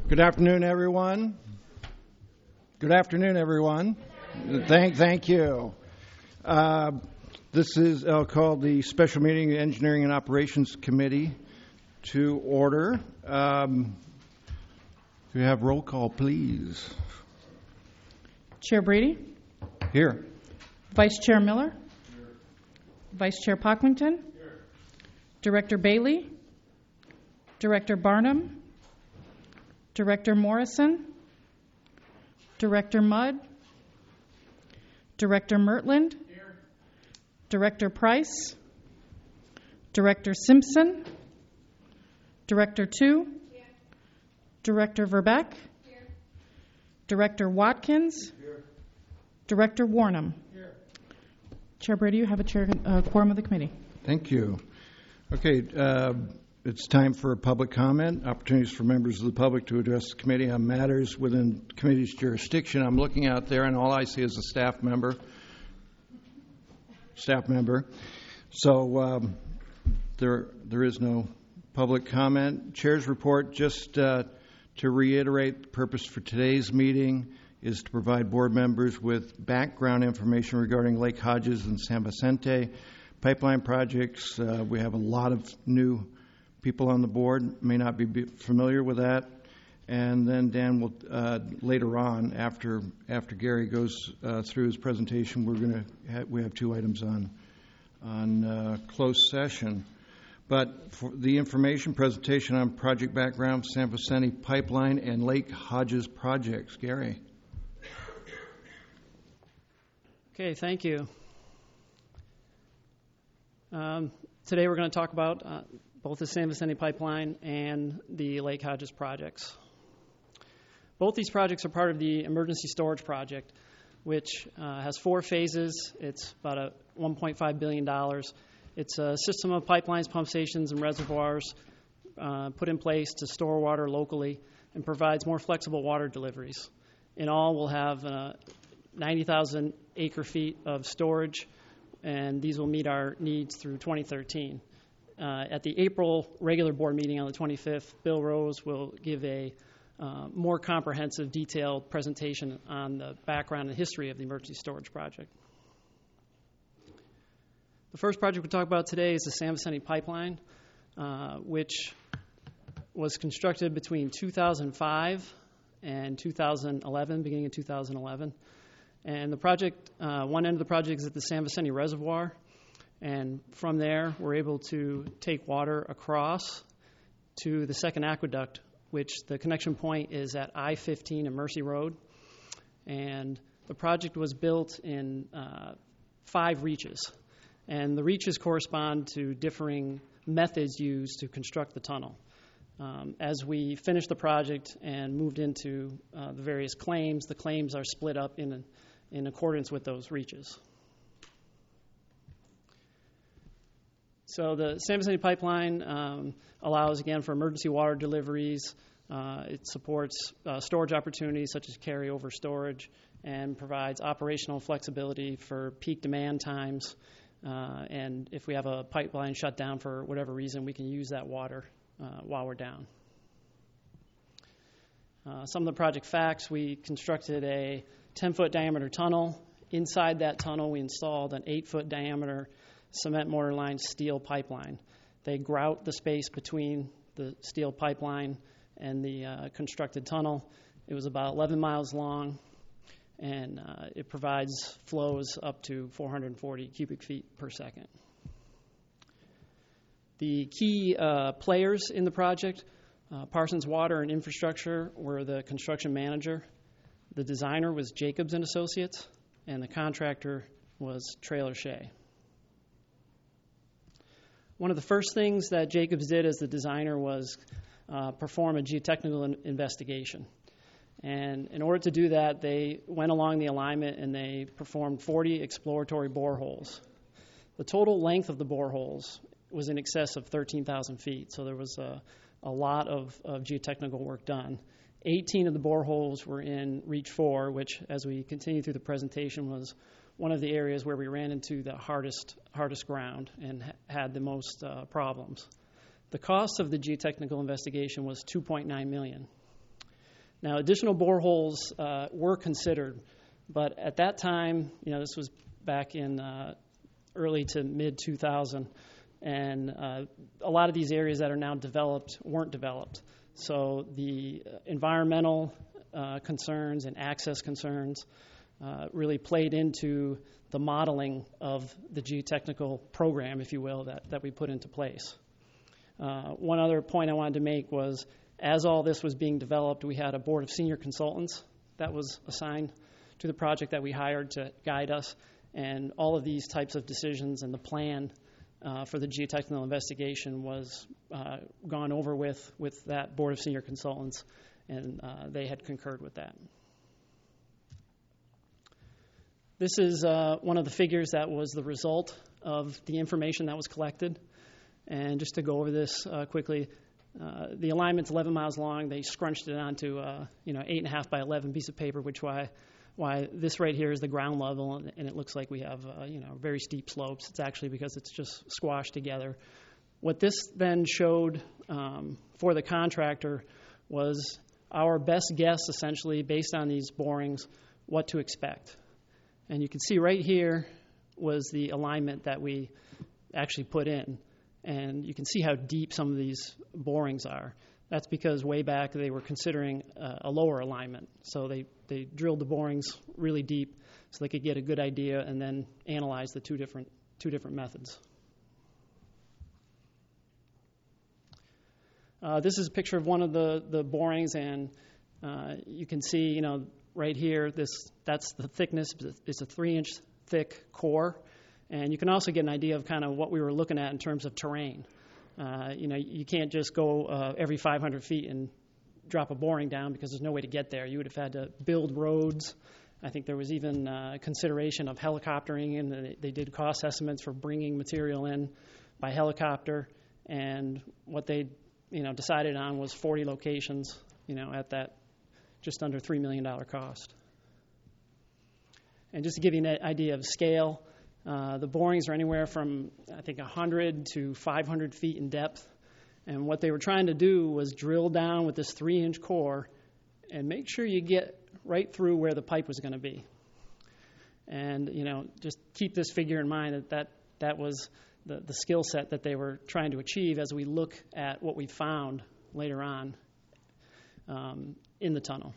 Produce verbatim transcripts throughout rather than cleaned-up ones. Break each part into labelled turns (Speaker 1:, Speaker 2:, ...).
Speaker 1: Good afternoon, everyone. Good afternoon, everyone. Thank, thank you. Uh, this is I'll call the special meeting of the Engineering and Operations Committee to order. Um, we have roll call, please.
Speaker 2: Chair Brady?
Speaker 1: Here.
Speaker 2: Vice Chair Miller? Here. Vice Chair Pocklington? Here. Director Bailey? Director Barnum? Director Morrison? Director Mudd? Director Mertland? Here. Director Price? Director Simpson? Director Tu? Here. Director Verbeck? Here. Director Watkins? Here. Director Warnham? Here. Chair Brady, you have a chair, uh, quorum of the committee.
Speaker 1: Thank you. Okay, uh, it's time for public comment, opportunities for members of the public to address the committee on matters within the committee's jurisdiction. I'm looking out there, and all I see is a staff member. Staff member. So um, there, there is no public comment. Chair's report, just uh, to reiterate, the purpose for today's meeting is to provide board members with background information regarding Lake Hodges and San Vicente pipeline projects. Uh, we have a lot of new people on the board, may not be familiar with that. And then Dan will, uh, later on, after after Gary goes uh, through his presentation, we're going to ha- we have two items on on uh, closed session. But for the information presentation on project background, San Vicente Pipeline and Lake Hodges projects. Gary.
Speaker 3: Okay, thank you. Um, today we're going to talk about uh, both the San Vicente Pipeline and the Lake Hodges projects. Both these projects are part of the Emergency Storage Project, which uh, has four phases. It's about a one point five billion dollars. It's a system of pipelines, pump stations, and reservoirs uh, put in place to store water locally and provides more flexible water deliveries. In all, we'll have uh, ninety thousand acre feet of storage, and these will meet our needs through twenty thirteen. Uh, at the April regular board meeting on the twenty-fifth, Bill Rose will give a uh, more comprehensive, detailed presentation on the background and history of the Emergency Storage Project. The first project we'll talk about today is the San Vicente Pipeline, uh, which was constructed between two thousand five and two thousand eleven, beginning in two thousand eleven. And the project, uh, one end of the project is at the San Vicente Reservoir. And from there, we're able to take water across to the second aqueduct, which the connection point is at I fifteen and Mercy Road. And the project was built in uh, five reaches. And the reaches correspond to differing methods used to construct the tunnel. Um, as we finished the project and moved into uh, the various claims, the claims are split up in, in accordance with those reaches. So the San Vicente Pipeline um, allows, again, for emergency water deliveries. Uh, it supports uh, storage opportunities such as carryover storage and provides operational flexibility for peak demand times. Uh, and if we have a pipeline shut down for whatever reason, we can use that water uh, while we're down. Uh, some of the project facts: we constructed a ten-foot diameter tunnel. Inside that tunnel, we installed an eight-foot diameter cement mortar lined steel pipeline. They grout the space between the steel pipeline and the uh, constructed tunnel. It was about eleven miles long, and uh, it provides flows up to four hundred forty cubic feet per second. The key uh, players in the project, uh, Parsons Water and Infrastructure, were the construction manager. The designer was Jacobs and Associates, and the contractor was Traylor Shea. One of the first things that Jacobs did as the designer was uh, perform a geotechnical in- investigation. And in order to do that, they went along the alignment and they performed forty exploratory boreholes. The total length of the boreholes was in excess of thirteen thousand feet, so there was a, a lot of, of geotechnical work done. eighteen of the boreholes were in Reach four, which, as we continue through the presentation, was one of the areas where we ran into the hardest hardest ground and ha- had the most uh, problems. The cost of the geotechnical investigation was two point nine million dollars. Now, additional boreholes uh, were considered, but at that time, you know, this was back in uh, early to mid two thousand, and uh, a lot of these areas that are now developed weren't developed. So the environmental uh, concerns and access concerns uh, really played into the modeling of the geotechnical program, if you will, that, that we put into place. Uh, one other point I wanted to make was, as all this was being developed, we had a board of senior consultants that was assigned to the project that we hired to guide us, and all of these types of decisions and the plan uh, for the geotechnical investigation was uh, gone over with with that board of senior consultants, and uh, they had concurred with that. This is uh, one of the figures that was the result of the information that was collected. And just to go over this uh, quickly, uh, the alignment's eleven miles long. They scrunched it onto uh, you know eight and a half by eleven piece of paper, which why why this right here is the ground level, and, and it looks like we have uh, you know very steep slopes. It's actually because it's just squashed together. What this then showed um, for the contractor was our best guess, essentially based on these borings, what to expect. And you can see right here was the alignment that we actually put in. And you can see how deep some of these borings are. That's because way back they were considering uh, a lower alignment. So they, they drilled the borings really deep so they could get a good idea and then analyze the two different two different methods. Uh, this is a picture of one of the, the borings, and uh, you can see, you know, right here, this that's the thickness. It's a three-inch thick core. And you can also get an idea of kind of what we were looking at in terms of terrain. Uh, you know, you can't just go uh, every five hundred feet and drop a boring down because there's no way to get there. You would have had to build roads. I think there was even uh, consideration of helicoptering, and they, they did cost estimates for bringing material in by helicopter. And what they, you know, decided on was forty locations, you know, at that just under three million dollars cost. And just to give you an idea of scale, Uh, the borings are anywhere from, I think, one hundred to five hundred feet in depth. And what they were trying to do was drill down with this three-inch core and make sure you get right through where the pipe was going to be. And, you know, just keep this figure in mind that that, that was the, the skill set that they were trying to achieve as we look at what we found later on um, in the tunnel.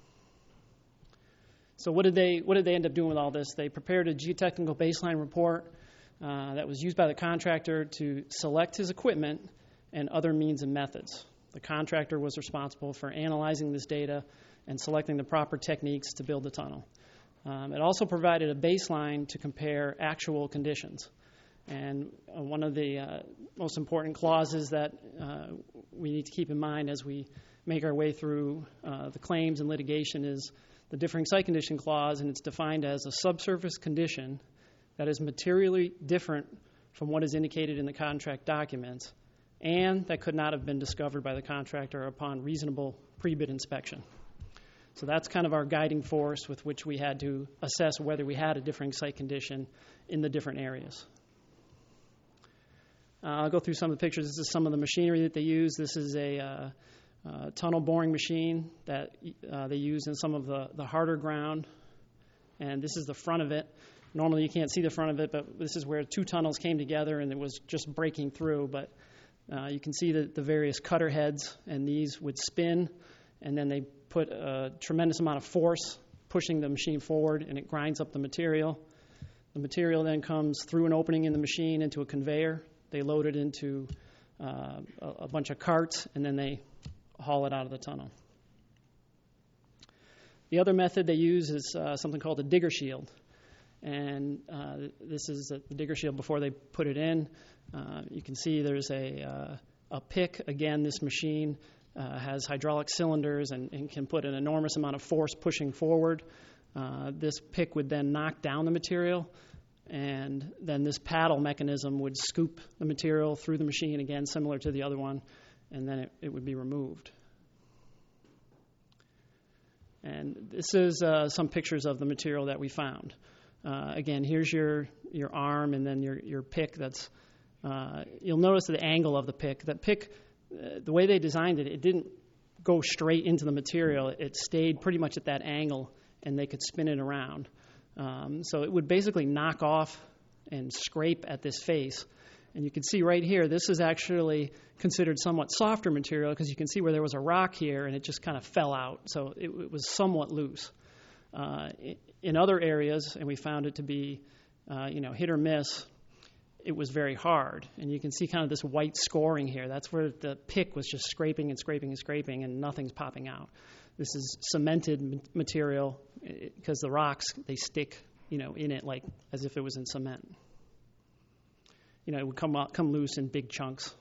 Speaker 3: So what did they what did they end up doing with all this? They prepared a geotechnical baseline report uh, that was used by the contractor to select his equipment and other means and methods. The contractor was responsible for analyzing this data and selecting the proper techniques to build the tunnel. Um, it also provided a baseline to compare actual conditions. And uh, one of the uh, most important clauses that uh, we need to keep in mind as we make our way through uh, the claims and litigation is the differing site condition clause, and it's defined as a subsurface condition that is materially different from what is indicated in the contract documents and that could not have been discovered by the contractor upon reasonable pre-bid inspection. So that's kind of our guiding force with which we had to assess whether we had a differing site condition in the different areas. Uh, I'll go through some of the pictures. This is some of the machinery that they use. This is a uh, Uh, tunnel boring machine that uh, they use in some of the, the harder ground. And this is the front of it. Normally you can't see the front of it, but this is where two tunnels came together and it was just breaking through. But uh, you can see the, the various cutter heads, and these would spin, and then they put a tremendous amount of force pushing the machine forward, and it grinds up the material. The material then comes through an opening in the machine into a conveyor. They load it into uh, a, a bunch of carts, and then they haul it out of the tunnel. The other method they use is uh, something called a digger shield. And uh, this is a, the digger shield before they put it in. Uh, you can see there's a, uh, a pick. Again, this machine uh, has hydraulic cylinders and, and can put an enormous amount of force pushing forward. Uh, this pick would then knock down the material, and then this paddle mechanism would scoop the material through the machine, again, similar to the other one, and then it, it would be removed. And this is uh, some pictures of the material that we found. Uh, again, here's your, your arm and then your, your pick. That's uh, you'll notice the angle of the pick. That pick, uh, the way they designed it, it didn't go straight into the material. It stayed pretty much at that angle, and they could spin it around. Um, so it would basically knock off and scrape at this face. And you can see right here, this is actually considered somewhat softer material because you can see where there was a rock here and it just kind of fell out. So it, it was somewhat loose. Uh, in other areas, and we found it to be, uh, you know, hit or miss, it was very hard. And you can see kind of this white scoring here. That's where the pick was just scraping and scraping and scraping and nothing's popping out. This is cemented material because the rocks, they stick, you know, in it like as if it was in cement. You know, it would come out, come loose in big chunks.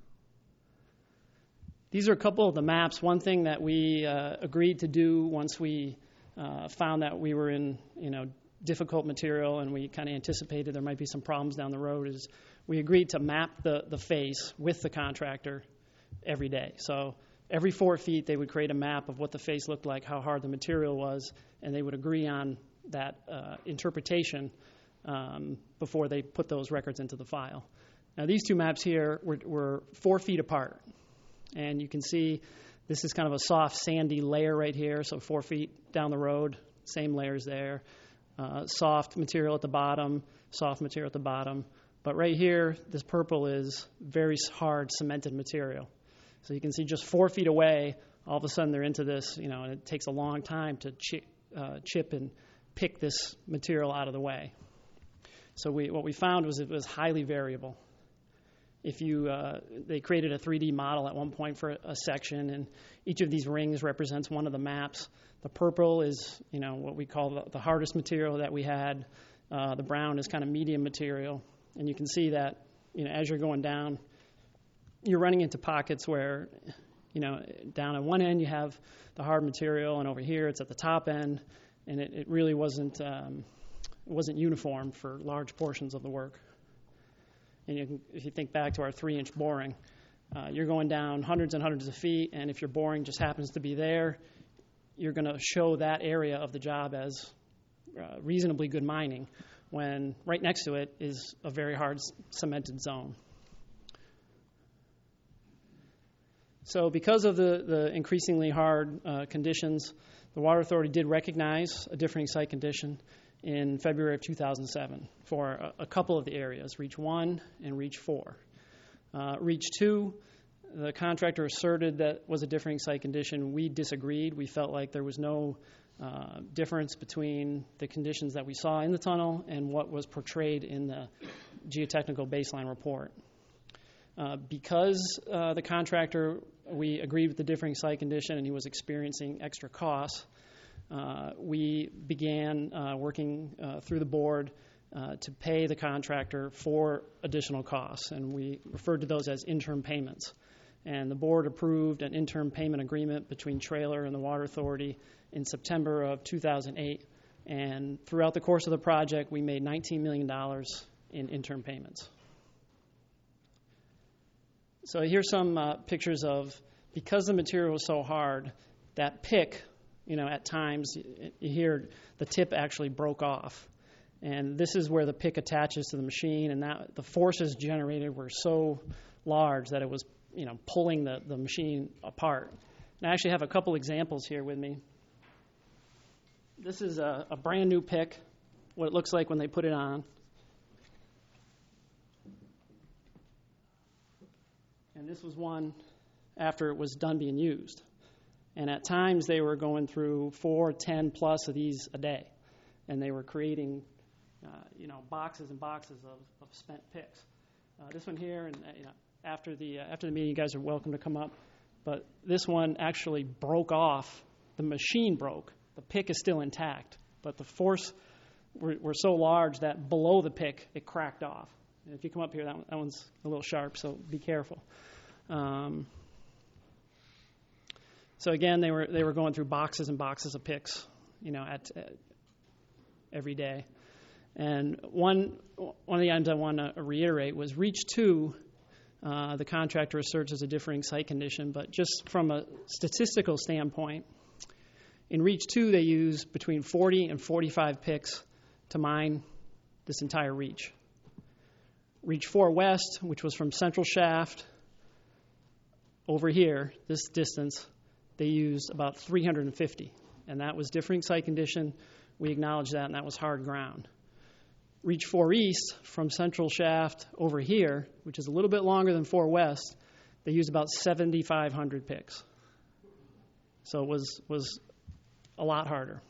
Speaker 3: These are a couple of the maps. One thing that we uh, agreed to do once we uh, found that we were in, you know, difficult material and we kind of anticipated there might be some problems down the road is we agreed to map the, the face with the contractor every day. So every four feet they would create a map of what the face looked like, how hard the material was, and they would agree on that uh, interpretation Um, before they put those records into the file. Now these two maps here were, were four feet apart. And you can see this is kind of a soft sandy layer right here, so four feet down the road, same layers there. Uh, soft material at the bottom, soft material at the bottom. But right here, this purple is very hard cemented material. So you can see just four feet away, all of a sudden they're into this, you know, and it takes a long time to chi- uh, chip and pick this material out of the way. So we, what we found was it was highly variable. If you, uh, they created a three D model at one point for a, a section, and each of these rings represents one of the maps. The purple is, you know, what we call the, the hardest material that we had. Uh, the brown is kind of medium material, and you can see that, you know, as you're going down, you're running into pockets where, you know, down at one end you have the hard material, and over here it's at the top end, and it, it really wasn't. Um, It wasn't uniform for large portions of the work. And you can, if you think back to our three-inch boring, uh, you're going down hundreds and hundreds of feet, and if your boring just happens to be there, you're going to show that area of the job as uh, reasonably good mining, when right next to it is a very hard cemented zone. So because of the, the increasingly hard uh, conditions, the Water Authority did recognize a differing site condition in February of two thousand seven for a, a couple of the areas, Reach one and Reach four. Uh, Reach two, the contractor asserted that was a differing site condition. We disagreed. We felt like there was no uh, difference between the conditions that we saw in the tunnel and what was portrayed in the geotechnical baseline report. Uh, because uh, the contractor, we agreed with the differing site condition and he was experiencing extra costs, Uh, we began uh, working uh, through the board uh, to pay the contractor for additional costs, and we referred to those as interim payments. And the board approved an interim payment agreement between Trailer and the Water Authority in September of two thousand eight, and throughout the course of the project, we made nineteen million dollars in interim payments. So here's some uh, pictures of, because the material was so hard, that pick, you know, at times you hear the tip actually broke off. And this is where the pick attaches to the machine, and that the forces generated were so large that it was, you know, pulling the, the machine apart. And I actually have a couple examples here with me. This is a, a brand new pick, what it looks like when they put it on. And this was one after it was done being used. And at times they were going through four, ten plus of these a day. And they were creating, uh, you know, boxes and boxes of, of spent picks. Uh, this one here, and uh, you know, after the uh, after the meeting, you guys are welcome to come up. But this one actually broke off. The machine broke. The pick is still intact, but the force were, were so large that below the pick it cracked off. And if you come up here, that, one, that one's a little sharp, so be careful. Um, So again, they were they were going through boxes and boxes of picks, you know, at, at every day. And one one of the items I want to reiterate was Reach two. Uh, the contractor asserts as a differing site condition, but just from a statistical standpoint, in Reach two they use between forty and forty-five picks to mine this entire reach. Reach four West, which was from Central Shaft over here, this distance, they used about three hundred fifty, and that was differing site condition. We acknowledged that, and that was hard ground. Reach four East from Central Shaft over here, which is a little bit longer than four West, they used about seventy-five hundred picks. So it was, was a lot harder.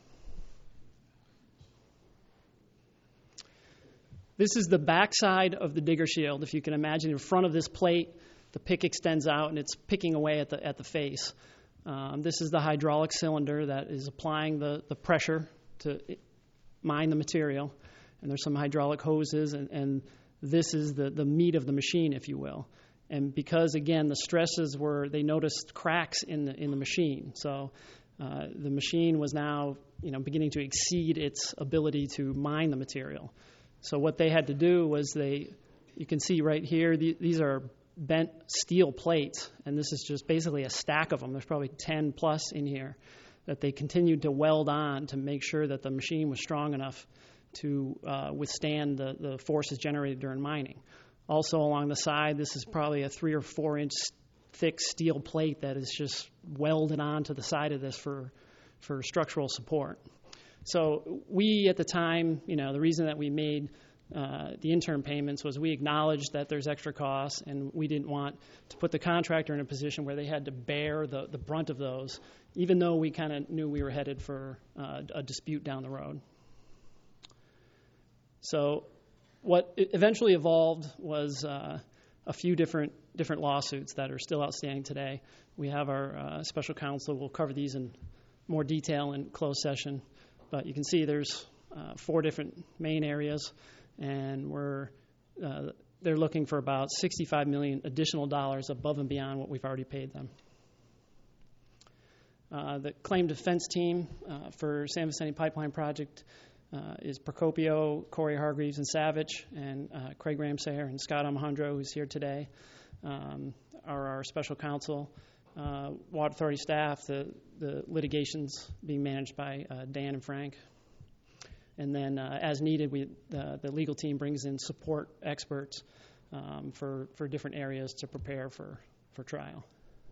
Speaker 3: This is the backside of the digger shield. If you can imagine, in front of this plate, the pick extends out and it's picking away at the at the face. Um, this is the hydraulic cylinder that is applying the, the pressure to mine the material. And there's some hydraulic hoses, and, and this is the, the meat of the machine, if you will. And because, again, the stresses were, they noticed cracks in the in the machine. So uh, the machine was now, you know, beginning to exceed its ability to mine the material. So what they had to do was they, you can see right here, the, these are bent steel plates, and this is just basically a stack of them. There's probably ten plus in here that they continued to weld on to make sure that the machine was strong enough to uh, withstand the, the forces generated during mining. Also along the side, this is probably a three or four inch thick steel plate that is just welded onto the side of this for, for structural support. So we, at the time, you know, the reason that we made uh, the interim payments was we acknowledged that there's extra costs, and we didn't want to put the contractor in a position where they had to bear the, the brunt of those, even though we kind of knew we were headed for uh, a dispute down the road. So what eventually evolved was uh, a few different different lawsuits that are still outstanding today. We have our uh, special counsel. We'll cover these in more detail in closed session. But you can see there's uh, four different main areas, and we're uh, they're looking for about sixty-five million dollars additional dollars above and beyond what we've already paid them. Uh, the claim defense team uh, for San Vicente Pipeline Project Uh, is Procopio, Corey Hargreaves, and Savage, and uh, Craig Ramsayer and Scott Alejandro, who's here today, um, are our special counsel. Uh, Water Authority staff, the, the litigation's being managed by uh, Dan and Frank. And then, uh, as needed, we uh, the legal team brings in support experts um, for, for different areas to prepare for, for trial.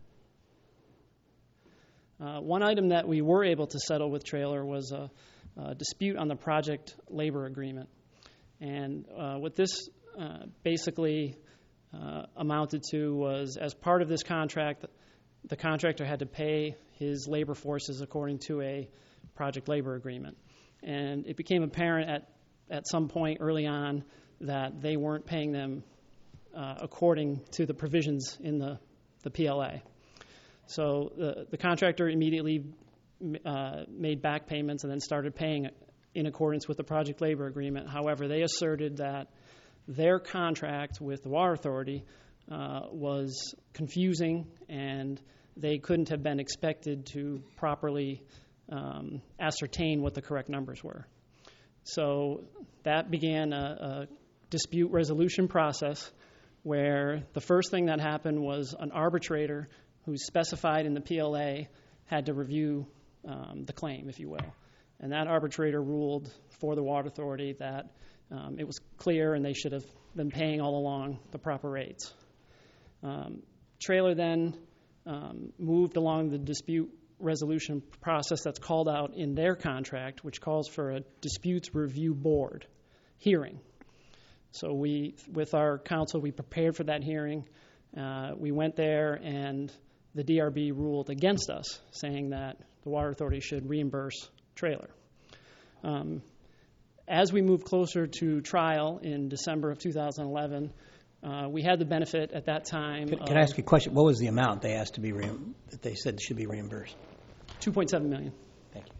Speaker 3: Uh, one item that we were able to settle with Trailer was a Uh, dispute on the project labor agreement. And uh, what this uh, basically uh, amounted to was, as part of this contract, the contractor had to pay his labor forces according to a project labor agreement. And it became apparent at, at some point early on that they weren't paying them uh, according to the provisions in the, the P L A. So the, the contractor immediately Uh, made back payments and then started paying in accordance with the project labor agreement. However, they asserted that their contract with the Water Authority uh, was confusing, and they couldn't have been expected to properly um, ascertain what the correct numbers were. So that began a, a dispute resolution process where the first thing that happened was an arbitrator who's specified in the P L A had to review Um, the claim, if you will. And that arbitrator ruled for the Water Authority that um, it was clear and they should have been paying all along the proper rates. Um, Trailer then um, moved along the dispute resolution process that's called out in their contract, which calls for a disputes review board hearing. So we, with our counsel, we prepared for that hearing. Uh, we went there, and the D R B ruled against us, saying that the Water Authority should reimburse Trailer. Um, as we moved closer to trial in December of two thousand eleven, uh, we had the benefit at that time.
Speaker 4: Can, can I ask you a question? What was the amount they asked to be re- that they said should be reimbursed?
Speaker 3: two point seven million dollars.
Speaker 4: Thank you.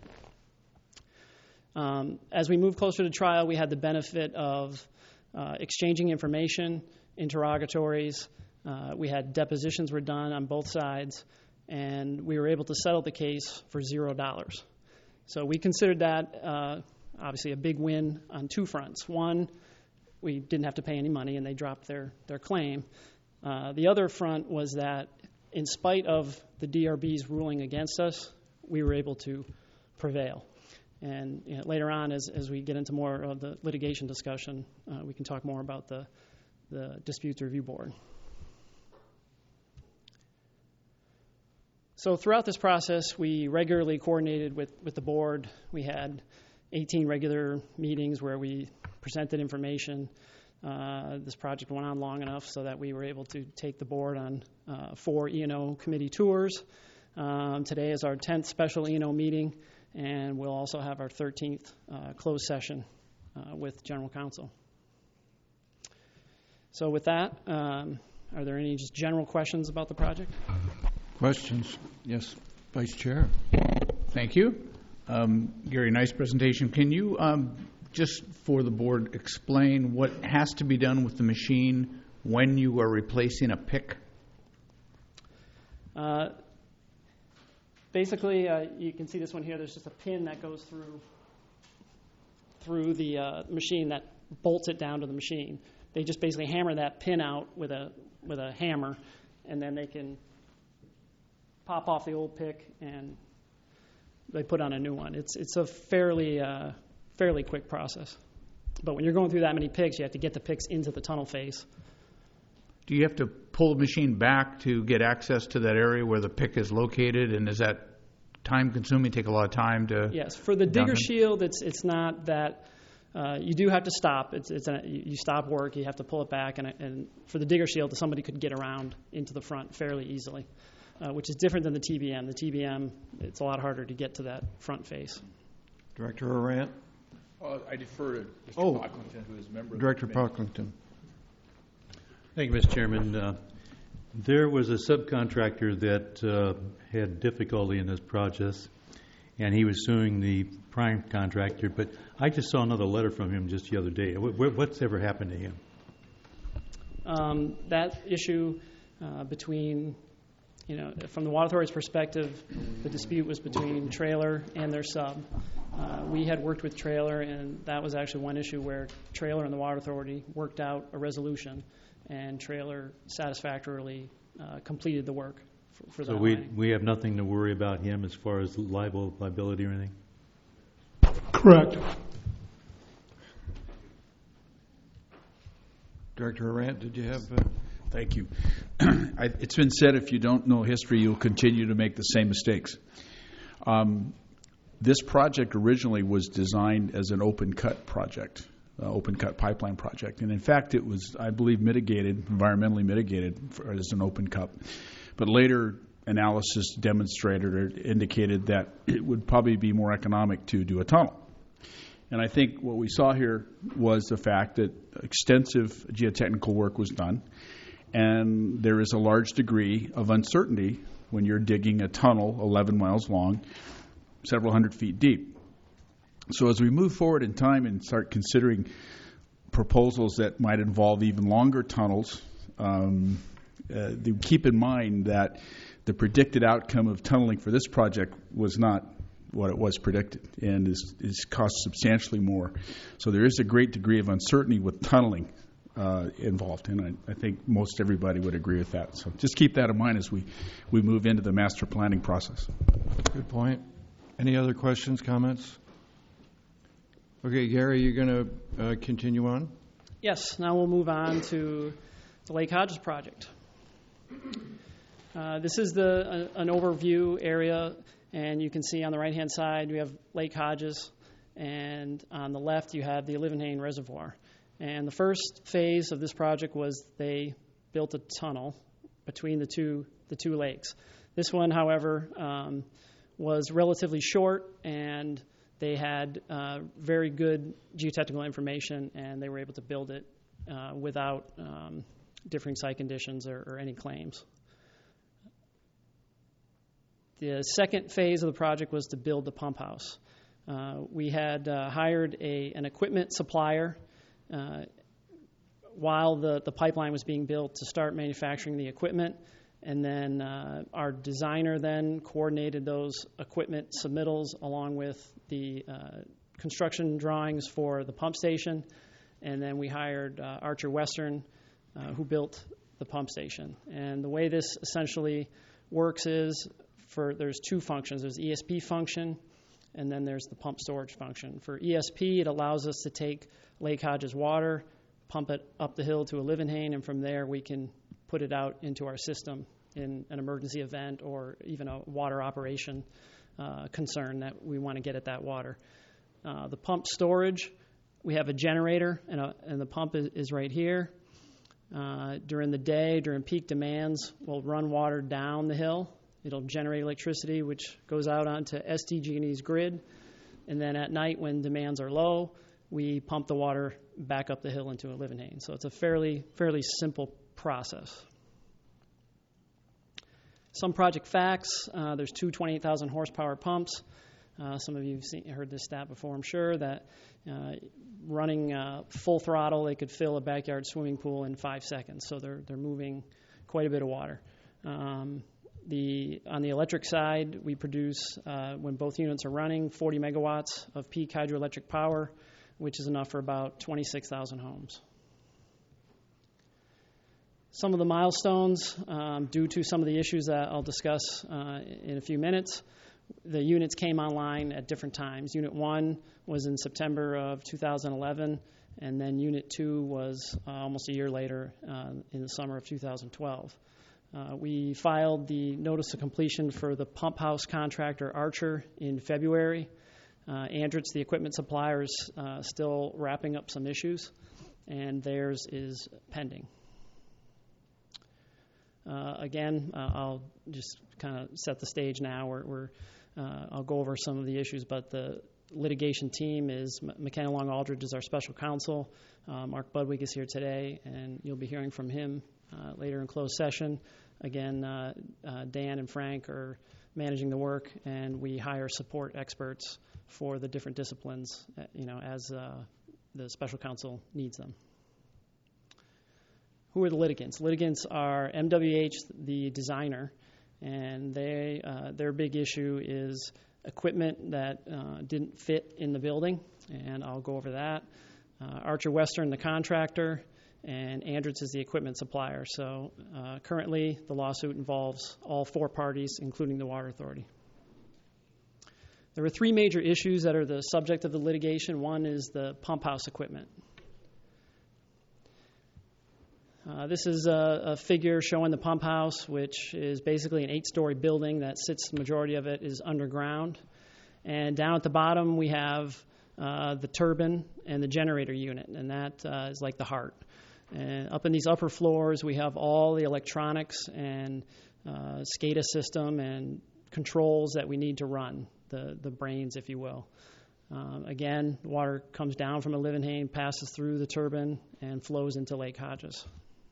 Speaker 3: Um, as we moved closer to trial, we had the benefit of uh, exchanging information, interrogatories. Uh, we had depositions were done on both sides, and we were able to settle the case for zero dollars. So we considered that uh, obviously a big win on two fronts. One, we didn't have to pay any money, and they dropped their, their claim. Uh, the other front was that in spite of the D R B's ruling against us, we were able to prevail. And you know, later on, as, as we get into more of the litigation discussion, uh, we can talk more about the, the Disputes Review Board. So throughout this process, we regularly coordinated with, with the board. We had eighteen regular meetings where we presented information. Uh, this project went on long enough so that we were able to take the board on uh, four E and O committee tours. Um, today is our tenth special E and O meeting, and we'll also have our thirteenth uh, closed session uh, with General Counsel. So with that, um, are there any just general questions about the project?
Speaker 1: Questions? Yes, Vice Chair.
Speaker 5: Thank you. Um, Gary, nice presentation. Can you, um, just for the board, explain what has to be done with the machine when you are replacing a pick?
Speaker 3: Uh, basically, uh, you can see this one here. There's just a pin that goes through through the uh, machine that bolts it down to the machine. They just basically hammer that pin out with a with a hammer, and then they can pop off the old pick and they put on a new one. It's it's a fairly uh, fairly quick process. But when you're going through that many picks, you have to get the picks into the tunnel face.
Speaker 5: Do you have to pull the machine back to get access to that area where the pick is located, and is that time-consuming, take a lot of time to...
Speaker 3: Yes, for the digger shield, it's it's not that... Uh, you do have to stop. It's it's a, you stop work, you have to pull it back, and, and for the digger shield, somebody could get around into the front fairly easily, uh, which is different than the T B M. The T B M, it's a lot harder to get to that front face.
Speaker 1: Director Orant?
Speaker 6: Uh, I defer to Mister
Speaker 1: Oh.
Speaker 6: Pocklington, who is a member of
Speaker 1: Director
Speaker 6: the committee.
Speaker 1: Pocklington.
Speaker 7: Thank you, Mister Chairman. Uh, there was a subcontractor that uh, had difficulty in this process, and he was suing the prime contractor, but I just saw another letter from him just the other day. What, what's ever happened to him?
Speaker 3: Um, that issue uh, between, you know, from the Water Authority's perspective, the dispute was between Trailer and their sub. Uh, we had worked with Trailer, and that was actually one issue where Trailer and the Water Authority worked out a resolution, and Trailer satisfactorily uh, completed the work for, for
Speaker 7: So
Speaker 3: that
Speaker 7: we
Speaker 3: lining.
Speaker 7: we have nothing to worry about him as far as liable liability or anything?
Speaker 8: Correct.
Speaker 1: Director Orant, did you have... Uh,
Speaker 6: Thank you. I, it's been said, if you don't know history, you'll continue to make the same mistakes. Um, this project originally was designed as an open cut project, uh, open cut pipeline project. And in fact, it was, I believe, mitigated, environmentally mitigated for, as an open cut. But later analysis demonstrated or indicated that it would probably be more economic to do a tunnel. And I think what we saw here was the fact that extensive geotechnical work was done, and there is a large degree of uncertainty when you're digging a tunnel eleven miles long, several hundred feet deep. So as we move forward in time and start considering proposals that might involve even longer tunnels, um, uh, keep in mind that the predicted outcome of tunneling for this project was not what it was predicted, and is, is cost substantially more. So there is a great degree of uncertainty with tunneling uh, involved, and I, I think most everybody would agree with that. So just keep that in mind as we, we move into the master planning process.
Speaker 1: Good point. Any other questions, comments? Okay, Gary, you're going to uh, continue on?
Speaker 3: Yes, now we'll move on to the Lake Hodges project. Uh, this is the uh, an overview area, and you can see on the right-hand side we have Lake Hodges, and on the left you have the Olivenhain Reservoir. And the first phase of this project was they built a tunnel between the two the two lakes. This one, however, um, was relatively short, and they had uh, very good geotechnical information, and they were able to build it uh, without um, differing site conditions or, or any claims. The second phase of the project was to build the pump house. Uh, we had uh, hired a, an equipment supplier uh, while the, the pipeline was being built to start manufacturing the equipment, and then uh, our designer then coordinated those equipment submittals along with the uh, construction drawings for the pump station, and then we hired uh, Archer Western, uh, who built the pump station. And the way this essentially works is for there's two functions. There's the E S P function, and then there's the pump storage function. For E S P, it allows us to take Lake Hodges water, pump it up the hill to Olivenhain, and from there we can put it out into our system in an emergency event or even a water operation uh, concern that we want to get at that water. Uh, the pump storage, we have a generator, and, a, and the pump is, is right here. Uh, during the day, during peak demands, we'll run water down the hill. It'll generate electricity, which goes out onto S D G and E's grid. And then at night, when demands are low, we pump the water back up the hill into a Livenhain. So it's a fairly fairly simple process. Some project facts. Uh, there's two twenty-eight thousand horsepower pumps. Uh, some of you have seen, heard this stat before, I'm sure, that uh, running uh, full throttle, they could fill a backyard swimming pool in five seconds. So they're they're moving quite a bit of water. Um, the on the electric side, we produce, uh, when both units are running, forty megawatts of peak hydroelectric power, which is enough for about twenty-six thousand homes. Some of the milestones, um, due to some of the issues that I'll discuss uh, in a few minutes, the units came online at different times. Unit one was in September of two thousand eleven, and then Unit two was uh, almost a year later uh, in the summer of two thousand twelve. Uh, we filed the notice of completion for the pump house contractor Archer in February. Uh, Andritz, the equipment supplier, is uh, still wrapping up some issues, and theirs is pending. Uh, again, uh, I'll just kind of set the stage now. We're, we're, uh, I'll go over some of the issues, but the litigation team is McKenna Long Aldridge is our special counsel. Uh, Mark Budwig is here today, and you'll be hearing from him uh, later in closed session. Again, uh, uh, Dan and Frank are managing the work, and we hire support experts for the different disciplines, uh, you know, as uh, the special counsel needs them. Who are the litigants? Litigants are M W H, the designer, and they uh, their big issue is equipment that uh, didn't fit in the building, and I'll go over that. Uh, Archer Western, the contractor, and Andritz is the equipment supplier. So uh, currently, the lawsuit involves all four parties, including the Water Authority. There are three major issues that are the subject of the litigation. One is the pump house equipment. Uh, this is a, a figure showing the pump house, which is basically an eight-story building that sits, the majority of it is underground. And down at the bottom, we have uh, the turbine and the generator unit, and that uh, is like the heart. And up in these upper floors, we have all the electronics and uh, SCADA system and controls that we need to run, the, the brains, if you will. Um, again, water comes down from a Livenhain, passes through the turbine, and flows into Lake Hodges.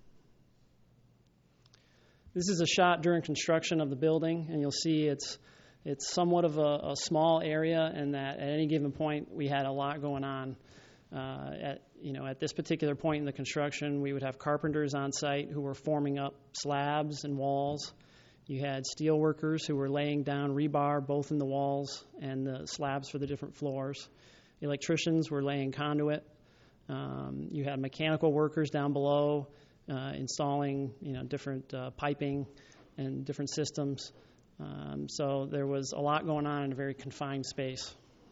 Speaker 3: This is a shot during construction of the building, and you'll see it's it's somewhat of a, a small area, and that at any given point we had a lot going on. Uh, at you know at this particular point in the construction, we would have carpenters on site who were forming up slabs and walls. You had steel workers who were laying down rebar both in the walls and the slabs for the different floors. Electricians were laying conduit. Um, you had mechanical workers down below uh, installing, you know, different uh, piping and different systems. Um, so there was a lot going on in a very confined space.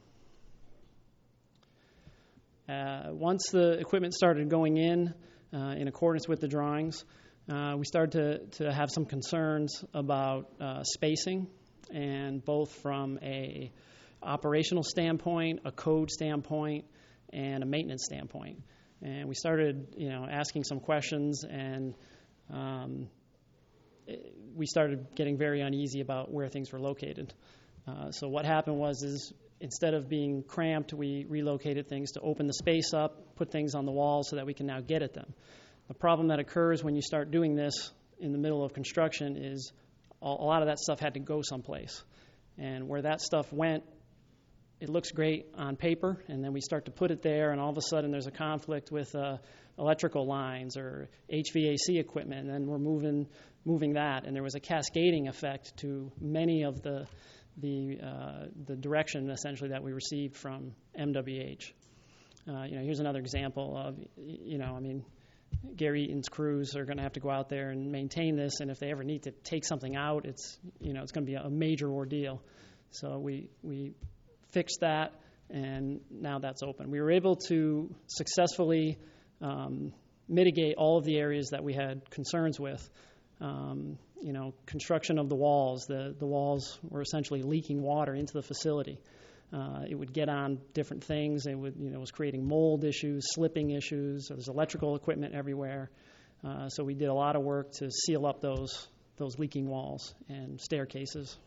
Speaker 3: Uh, once the equipment started going in, uh, in accordance with the drawings, Uh, we started to, to have some concerns about uh, spacing, and both from a operational standpoint, a code standpoint, and a maintenance standpoint. And we started, you know, asking some questions, and um, it, we started getting very uneasy about where things were located. Uh, so what happened was, is instead of being cramped, we relocated things to open the space up, put things on the wall so that we can now get at them. The problem that occurs when you start doing this in the middle of construction is a lot of that stuff had to go someplace. And where that stuff went, it looks great on paper, and then we start to put it there, and all of a sudden there's a conflict with uh, electrical lines or H V A C equipment, and then we're moving moving that. And there was a cascading effect to many of the the uh, the direction, essentially, that we received from M W H. Uh, you know, here's another example of, you know, I mean, Gary Eaton's crews are going to have to go out there and maintain this, and if they ever need to take something out, it's you know it's going to be a major ordeal. So we we fixed that, and now that's open. We were able to successfully um, mitigate all of the areas that we had concerns with. Um, you know, construction of the walls. The, the walls were essentially leaking water into the facility. Uh, it would get on different things. It would, you know, was creating mold issues, slipping issues. There's electrical equipment everywhere. Uh, so we did a lot of work to seal up those those leaking walls and staircases.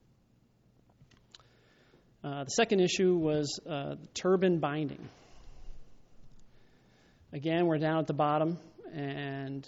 Speaker 3: Uh, the second issue was uh, turbine binding. Again, we're down at the bottom, and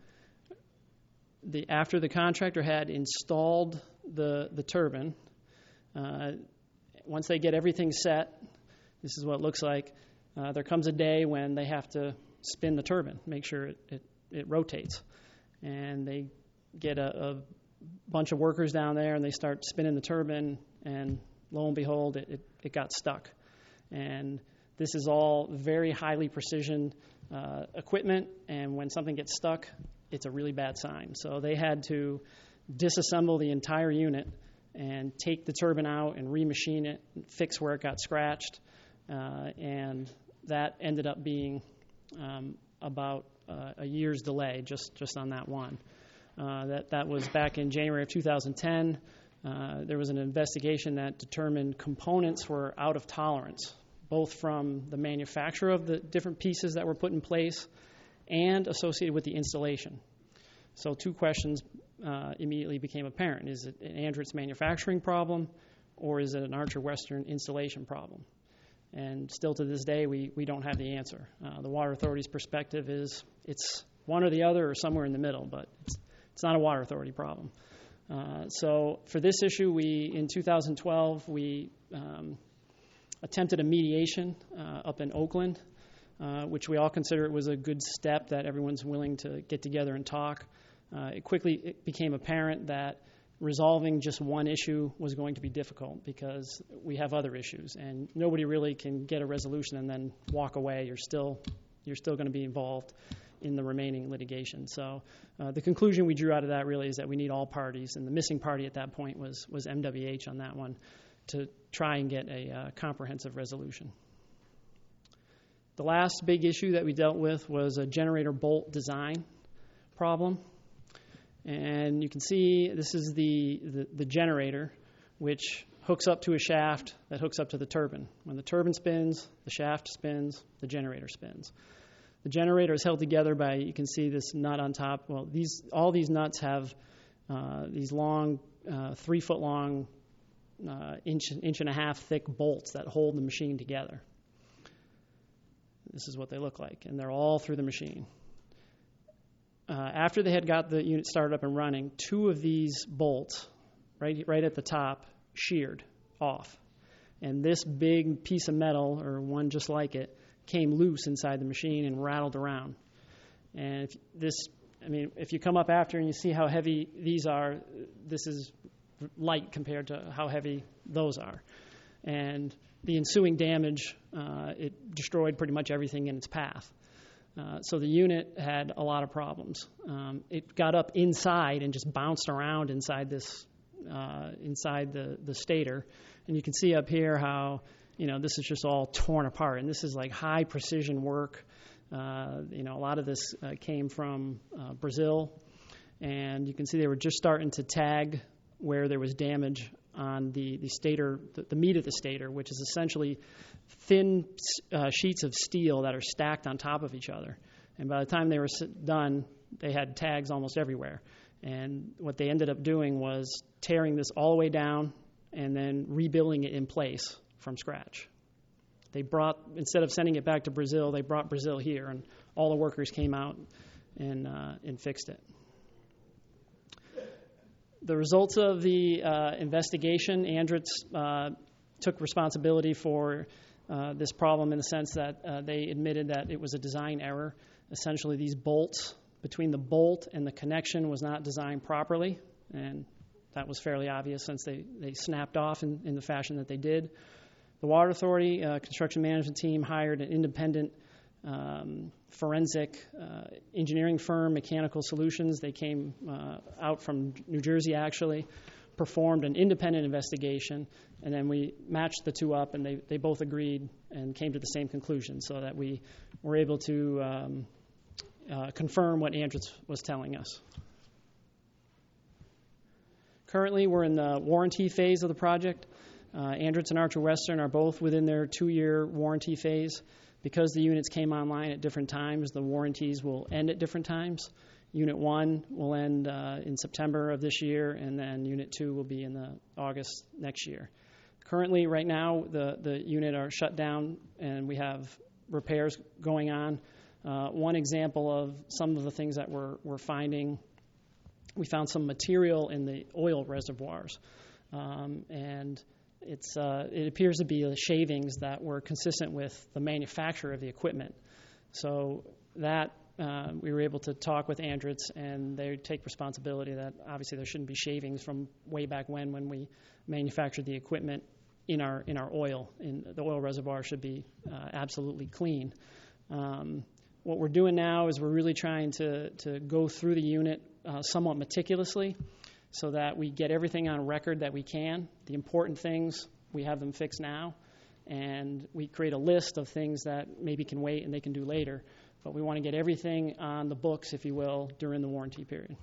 Speaker 3: the after the contractor had installed the the turbine, uh, once they get everything set, this is what it looks like. Uh, there comes a day when they have to spin the turbine, make sure it, it, it rotates. And they get a, a bunch of workers down there, and they start spinning the turbine, and lo and behold, it, it, it got stuck. And this is all very highly precision uh, equipment, and when something gets stuck, it's a really bad sign. So they had to disassemble the entire unit and take the turbine out and remachine it, and fix where it got scratched, uh, and that ended up being um, about uh, a year's delay just, just on that one. Uh, that, that was back in January of two thousand ten. Uh, there was an investigation that determined components were out of tolerance, both from the manufacturer of the different pieces that were put in place and associated with the installation. So two questions uh, immediately became apparent. Is it an Andritz manufacturing problem, or is it an Archer Western installation problem? And still to this day, we, we don't have the answer. Uh, the Water Authority's perspective is it's one or the other or somewhere in the middle, but it's, it's not a Water Authority problem. Uh, so for this issue, we in two thousand twelve, we um, attempted a mediation uh, up in Oakland, uh, which we all consider it was a good step that everyone's willing to get together and talk. Uh, it quickly it became apparent that resolving just one issue was going to be difficult because we have other issues, and nobody really can get a resolution and then walk away. You're still you're still going to be involved in the remaining litigation. So uh, the conclusion we drew out of that really is that we need all parties, and the missing party at that point was was M W H on that one, to try and get a uh, comprehensive resolution. The last big issue that we dealt with was a generator bolt design problem. And you can see this is the, the, the generator, which hooks up to a shaft that hooks up to the turbine. When the turbine spins, the shaft spins, the generator spins. The generator is held together by, you can see this nut on top. Well, these all these nuts have uh, these long, uh, three-foot-long, uh, inch, inch and a half thick bolts that hold the machine together. This is what they look like, and they're all through the machine. Uh, after they had got the unit started up and running, two of these bolts, right, right at the top, sheared off. And this big piece of metal, or one just like it, came loose inside the machine and rattled around. And if this, I mean, if you come up after and you see how heavy these are, this is light compared to how heavy those are. And the ensuing damage, uh, it destroyed pretty much everything in its path. Uh, so the unit had a lot of problems. Um, it got up inside and just bounced around inside this, uh, inside the, the stator. And you can see up here how, you know, this is just all torn apart. And this is like high precision work. Uh, you know, a lot of this uh, came from uh, Brazil. And you can see they were just starting to tag where there was damage on the, the stator, the, the meat of the stator, which is essentially thin uh, sheets of steel that are stacked on top of each other. And by the time they were done, they had tags almost everywhere. And what they ended up doing was tearing this all the way down and then rebuilding it in place from scratch. They brought, instead of sending it back to Brazil, they brought Brazil here, and all the workers came out and uh, and fixed it. The results of the uh, investigation, Andritz uh, took responsibility for uh, this problem in the sense that uh, they admitted that it was a design error. Essentially, these bolts, between the bolt and the connection, was not designed properly, and that was fairly obvious since they, they snapped off in, in the fashion that they did. The Water Authority uh, construction management team hired an independent Um, forensic uh, engineering firm, Mechanical Solutions. They came uh, out from New Jersey, actually, performed an independent investigation, and then we matched the two up, and they, they both agreed and came to the same conclusion, so that we were able to um, uh, confirm what Andritz was telling us. Currently, we're in the warranty phase of the project. Uh, Andritz and Archer Western are both within their two-year warranty phase. Because the units came online at different times, the warranties will end at different times. Unit one will end uh, in September of this year, and then Unit two will be in the August next year. Currently, right now, the, the unit are shut down, and we have repairs going on. Uh, one example of some of the things that we're, we're finding, we found some material in the oil reservoirs, um, and It's, uh, it appears to be shavings that were consistent with the manufacturer of the equipment. So that, uh, we were able to talk with Andritz, and they take responsibility that obviously there shouldn't be shavings from way back when when we manufactured the equipment in our in our oil. In the oil reservoir should be uh, absolutely clean. Um, what we're doing now is we're really trying to, to go through the unit uh, somewhat meticulously, so that we get everything on record that we can. The important things, we have them fixed now, and we create a list of things that maybe can wait and they can do later. But we want to get everything on the books, if you will, during the warranty period.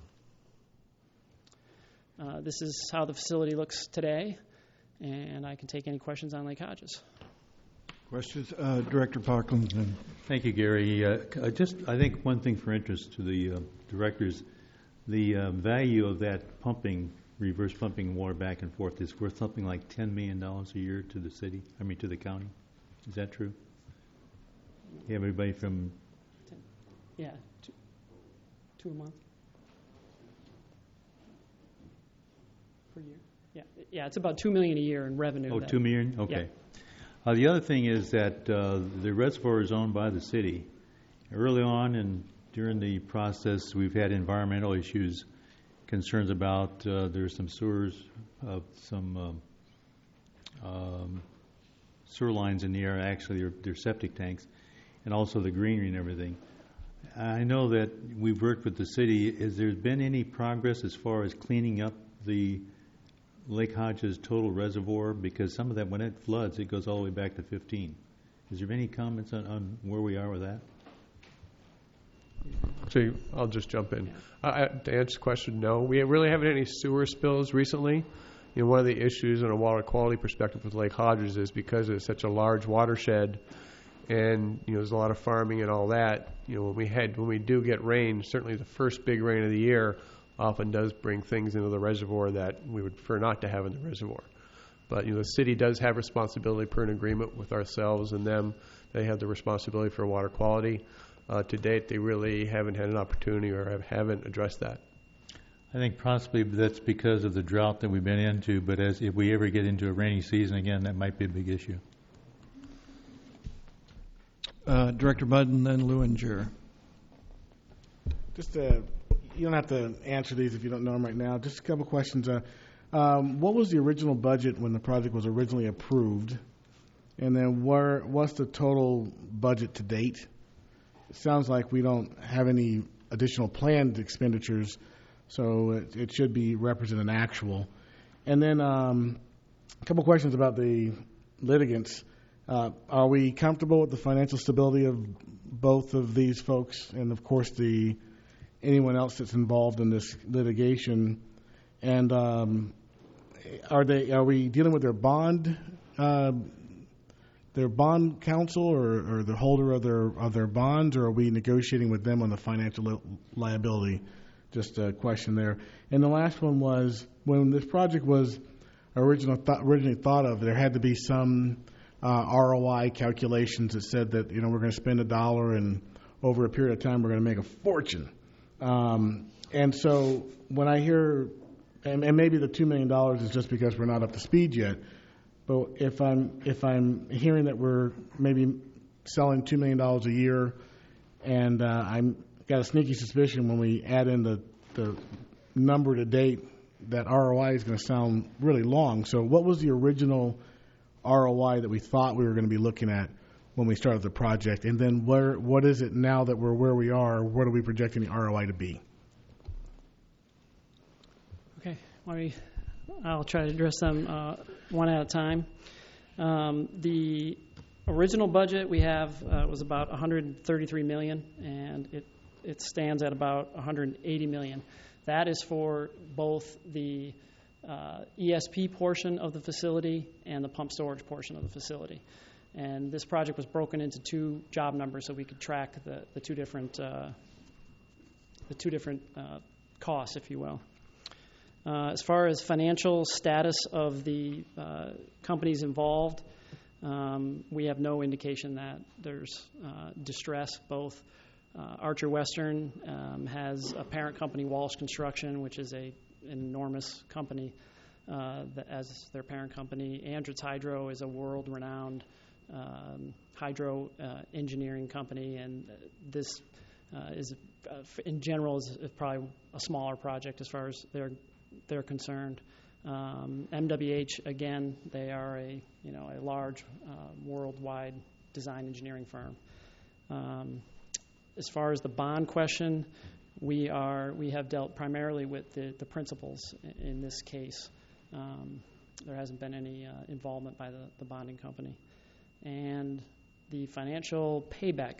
Speaker 3: Uh, this is how the facility looks today, and I can take any questions on Lake Hodges.
Speaker 1: Questions? Uh, Director Parkland.
Speaker 7: Thank you, Gary. Uh, I just, I think one thing for interest to the uh, directors, the uh, value of that pumping, reverse pumping water back and forth is worth something like ten million dollars a year to the city, I mean to the county. Is that true? Yeah, everybody from...
Speaker 3: Yeah, two, two a month. Per year. Yeah, yeah, it's about two million dollars a year in revenue.
Speaker 7: Oh,
Speaker 3: that,
Speaker 7: two million? Okay. Yeah. Uh, the other thing is that uh, the reservoir is owned by the city. Early on and during the process, we've had environmental issues, concerns about uh, there's some sewers, uh, some um, um, sewer lines in the air. Actually, they're, they're septic tanks, and also the greenery and everything. I know that we've worked with the city. Has there been any progress as far as cleaning up the Lake Hodges total reservoir? Because some of that, when it floods, it goes all the way back to fifteen. Is there any comments on, on where we are with that?
Speaker 9: So I'll just jump in. Uh, to answer the question, no. We really haven't had any sewer spills recently. You know, one of the issues in a water quality perspective with Lake Hodges is because it's such a large watershed, and you know there's a lot of farming and all that. You know, when we had when we do get rain, certainly the first big rain of the year often does bring things into the reservoir that we would prefer not to have in the reservoir. But you know, the city does have responsibility per an agreement with ourselves and them. They have the responsibility for water quality. Uh, to date, they really haven't had an opportunity or have, haven't addressed that.
Speaker 7: I think possibly that's because of the drought that we've been into, but as if we ever get into a rainy season again, that might be a big issue.
Speaker 1: Uh, Director Mudd and then Lewinger.
Speaker 10: Just uh, you don't have to answer these if you don't know them right now. Just a couple questions. Uh, um, what was the original budget when the project was originally approved? And then where, what's the total budget to date? It sounds like we don't have any additional planned expenditures, so it, it should be represented actual. And then um, a couple questions about the litigants. Uh, are we comfortable with the financial stability of both of these folks, and of course the anyone else that's involved in this litigation? And um, are they are we dealing with their bond? Uh, their bond counsel or, or the holder of their of their bonds, or are we negotiating with them on the financial li- liability? Just a question there. And the last one was, when this project was original th- originally thought of, there had to be some uh, R O I calculations that said that, you know, we're going to spend a dollar and over a period of time we're going to make a fortune. Um, and so when I hear, and, and maybe the two million dollars is just because we're not up to speed yet, but if I'm if I'm hearing that we're maybe selling two million dollars a year, and uh, I'm got a sneaky suspicion when we add in the, the number to date that R O I is going to sound really long. So what was the original R O I that we thought we were going to be looking at when we started the project? And then where what is it now that we're where we are? What are we projecting the R O I to be?
Speaker 3: Okay, let me, I'll try to address them uh, one at a time. Um, the original budget we have uh, was about one hundred thirty-three million dollars, and it, it stands at about one hundred eighty million dollars. That is for both the uh, E S P portion of the facility and the pump storage portion of the facility. And this project was broken into two job numbers so we could track the, the two different uh, the two different uh, costs, if you will. Uh, as far as financial status of the uh, companies involved, um, we have no indication that there's uh, distress. Both uh, Archer Western um, has a parent company, Walsh Construction, which is a an enormous company uh, that, as their parent company. Andritz Hydro is a world-renowned um, hydro uh, engineering company, and this uh, is, uh, in general, is, is probably a smaller project as far as they're they're concerned. Um, M W H, again, they are a you know a large uh, worldwide design engineering firm. Um, as far as the bond question, we are we have dealt primarily with the, the principals in, in this case. Um, there hasn't been any uh, involvement by the, the bonding company. And the financial payback,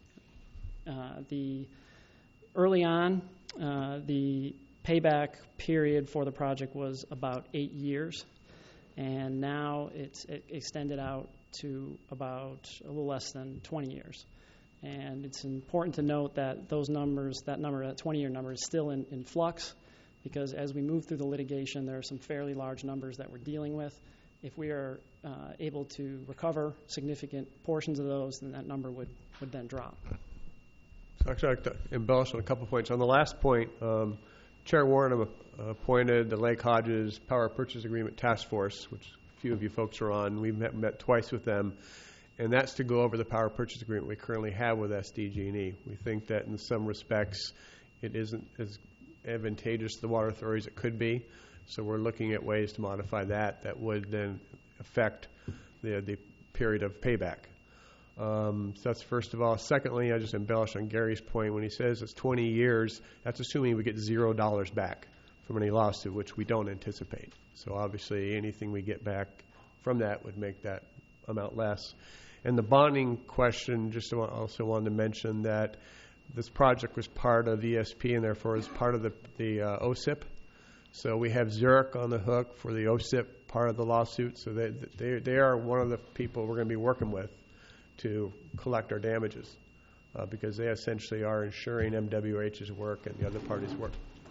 Speaker 3: uh, the early on, uh, the payback period for the project was about eight years, and now it's it extended out to about a little less than twenty years. And it's important to note that those numbers, that number, that twenty-year number, is still in, in flux, because as we move through the litigation, there are some fairly large numbers that we're dealing with. If we are uh, able to recover significant portions of those, then that number would, would then drop.
Speaker 9: So actually, I'd like to embellish on a couple points. On the last point, um, Chair Warren appointed the Lake Hodges Power Purchase Agreement Task Force, which a few of you folks are on. We've met, met twice with them, and that's to go over the power purchase agreement we currently have with S D G and E. We think that in some respects it isn't as advantageous to the water authority as it could be, so we're looking at ways to modify that that would then affect the, the period of payback. Um, so that's first of all. Secondly, I just embellish on Gary's point when he says it's twenty years. That's assuming we get zero dollars back from any lawsuit, which we don't anticipate. So obviously anything we get back from that would make that amount less. And the bonding question, just also wanted to mention that this project was part of E S P and therefore is part of the, the uh, O S I P. So we have Zurich on the hook for the O S I P part of the lawsuit. So they, they, they are one of the people we're going to be working with to collect our damages uh, because they essentially are insuring M W H's work and the other parties' work.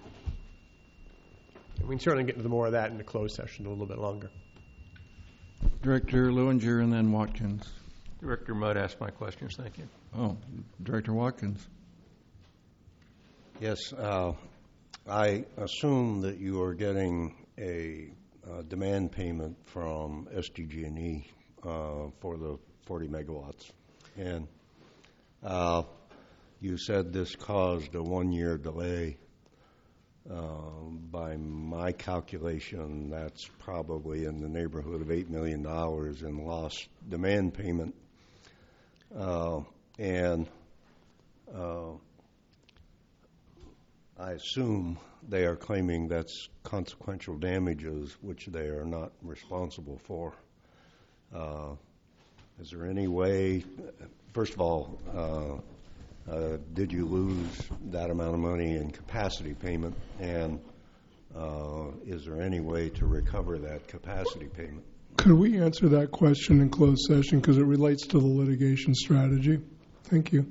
Speaker 9: And we can certainly get into more of that in the closed session a little bit longer.
Speaker 1: Director Lewinger and then Watkins.
Speaker 11: Director Mudd asked my questions. Thank you.
Speaker 1: Oh, Director Watkins.
Speaker 12: Yes, uh, I assume that you are getting a uh, demand payment from S D G and E uh, for the forty megawatts. And uh, you said this caused a one-year delay. Uh, by my calculation, that's probably in the neighborhood of eight million dollars in lost demand payment. Uh, and uh, I assume they are claiming that's consequential damages, which they are not responsible for. Uh, is there any way, first of all, uh, Uh, did you lose that amount of money in capacity payment, and uh, is there any way to recover that capacity payment?
Speaker 8: Could we answer that question in closed session because it relates to the litigation strategy? Thank you.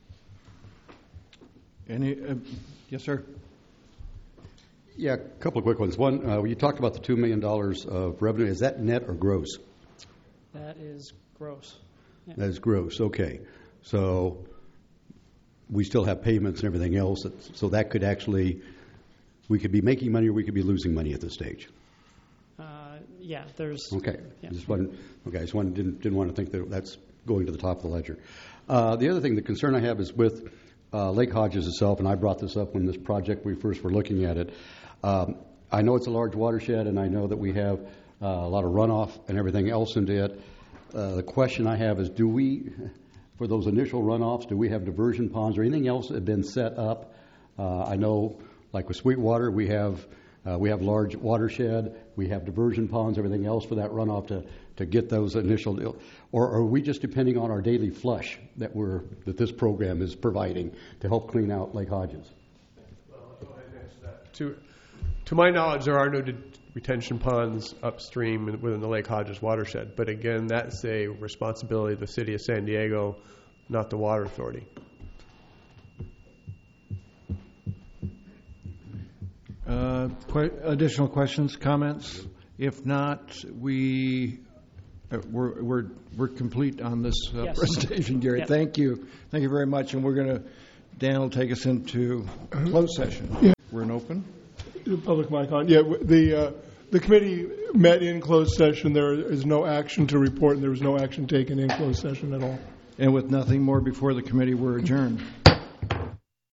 Speaker 1: Any? Uh, yes, sir.
Speaker 13: Yeah, a couple of quick ones. One, uh, you talked about the two million dollars of revenue. Is that net or gross?
Speaker 3: That is gross. Yeah.
Speaker 13: That is gross. Okay. So we still have payments and everything else, so that could actually, we could be making money or we could be losing money at this stage.
Speaker 3: Uh, yeah, there's.
Speaker 13: Okay.
Speaker 3: Yeah.
Speaker 13: Just one. Okay. I just one didn't didn't want to think that that's going to the top of the ledger. Uh, the other thing, the concern I have is with uh, Lake Hodges itself, and I brought this up when this project we first were looking at it. Um, I know it's a large watershed, and I know that we have uh, a lot of runoff and everything else into it. Uh, the question I have is, do we? For those initial runoffs, do we have diversion ponds or anything else that have been set up? Uh, I know, like with Sweetwater, we have uh, we have large watershed, we have diversion ponds, everything else for that runoff to, to get those initial. Or are we just depending on our daily flush that we're that this program is providing to help clean out Lake Hodges?
Speaker 9: Well, I'll go ahead and answer that. To, to my knowledge, there are no di- retention ponds upstream within the Lake Hodges watershed. But again, that's a responsibility of the city of San Diego, not the Water Authority.
Speaker 1: Uh, que- additional questions, comments? If not, we uh, we're we're we're complete on this uh,
Speaker 3: Yes.
Speaker 1: presentation, Gary.
Speaker 3: Yep.
Speaker 1: Thank you, thank you very much. And we're going to Dan will take us into closed session.
Speaker 8: Yeah.
Speaker 1: We're in open.
Speaker 8: The public mic on. Yeah, w- the uh, the committee met in closed session. There is no action to report, and there was no action taken in closed session at all.
Speaker 1: And with nothing more before the committee, we're adjourned.